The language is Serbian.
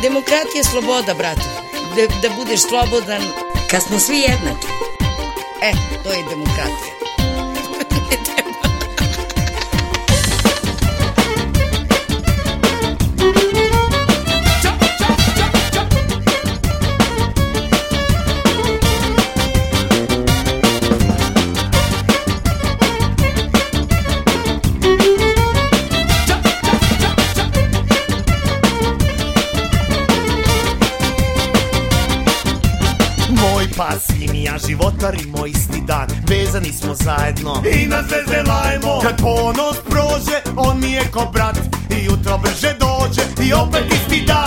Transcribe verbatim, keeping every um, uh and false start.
Demokratija je sloboda, brate. Da, da budeš slobodan. Kad smo svi jednaki. E, to je demokratija. Pas i ja životarimo isti dan, vezani smo zajedno i na zvezde lajemo. Kad ponos prođe, on mi je ko brat i jutro brže dođe i opet isti dan.